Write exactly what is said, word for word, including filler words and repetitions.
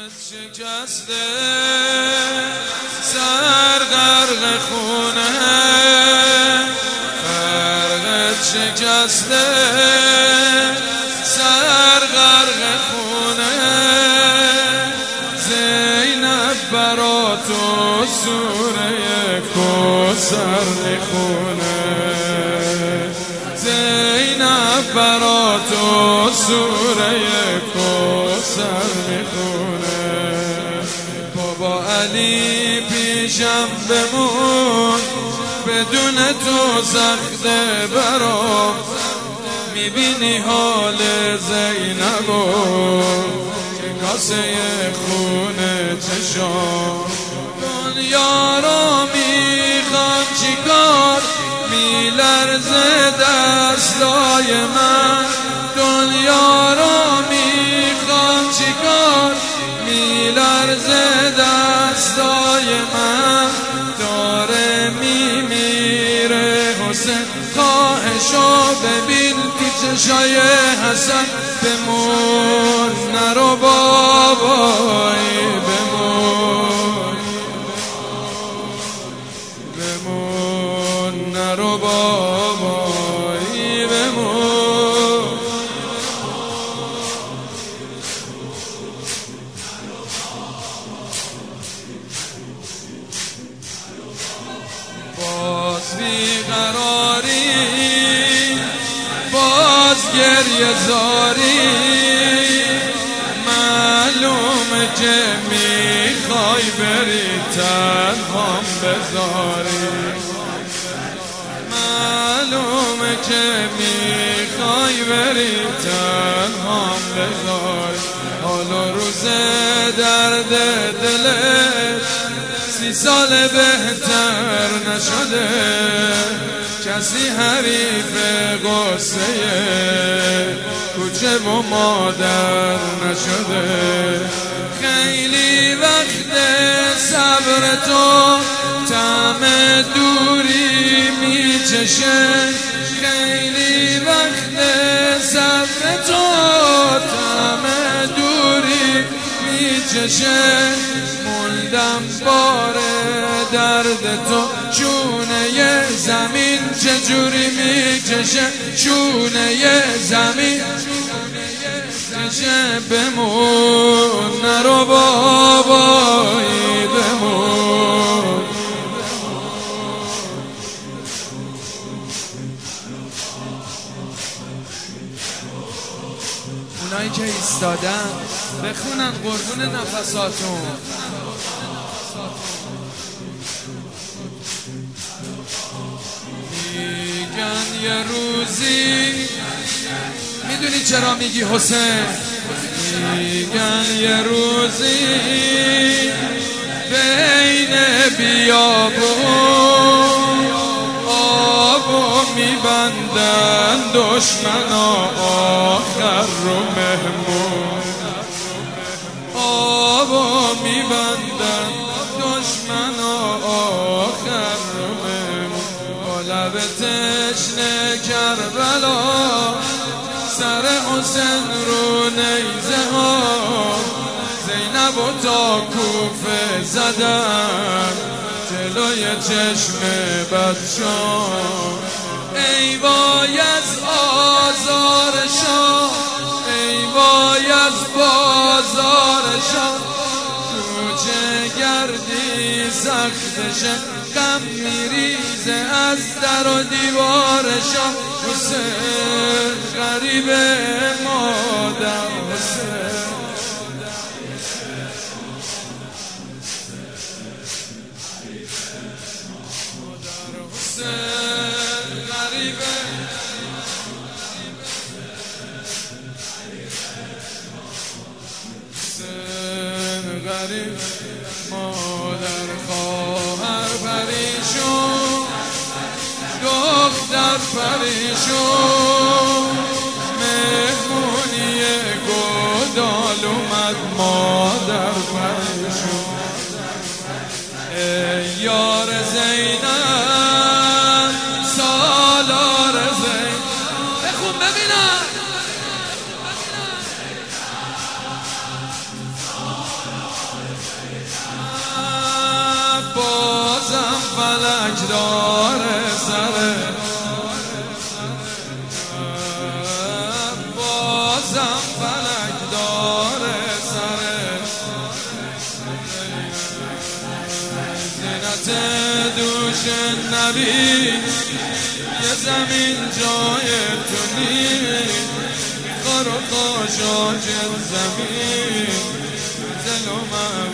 شکسته سر غرق خونه، فرقت شکسته سر غرق خونه، زینب برا تو سوره کوثر میخونه، زینب برا تو سوره کوثر میخونه. بابا علی پیشم بمون، بدون تو سخته برام، میبینی حال زینبو که کاسه خونه چشام. دنیا رو میخوام چیکار، میلرزه دستای من، دنیا رو میخوام چیکار، میلرزه دستای من، داره میمیره حسین، خواهشو ببین تو چشای حسن، بمون نرو بابایی، بمون بمون نرو بابایی، بمون. باز بیقراری، باز گریه زاری، معلومه که میخوای بری تنهام بذاری، معلومه که میخوای بری تنهام بذاری. حالا روز درد دلت سی سال بهتر نشده، کسی حریف قصه کوچه و مادر نشده. خیلی وقت صبر تو طعم دوری میچشه، خیلی وقت صبر تو طعم دوری میچشه. موندم بار درد تو، چونه زمین چجوری میکشه، چونه زمین چشه. بمون نرو بابایی، بمون. اونایی که ایستادن بخونن قربون نفساتون. میگن یه روزی، میدونی چرا میگی حسین؟ میگن یه روزی بین بیابون آبو میبندن دشمنا، آخر رو مهمون آبو میبندن دشمنا، آخر رو مهمون. با لب تشنه کربلا سر حسین رو نیزه ها، زینب و تا کوفه زدن جلوی چشم بدشان. ای وای از آزارشان، ای وای از بازارشان، کوچه گردی سختشه، غم میریزه از در و دیوارشان. حسین غریب مادر، حسین حسین غریب، حسین غریب مادر، خواهر پریشون، دختر پریشون، مهمونی گودال اومد، مادر پریشون. ای یار زینب، سالار زینب، بخون ببینم. فلک داره سره، بازم فلک داره سره. زینت دوش نبی یه زمین جای تو نیست، خار و خاشاک زمین دل و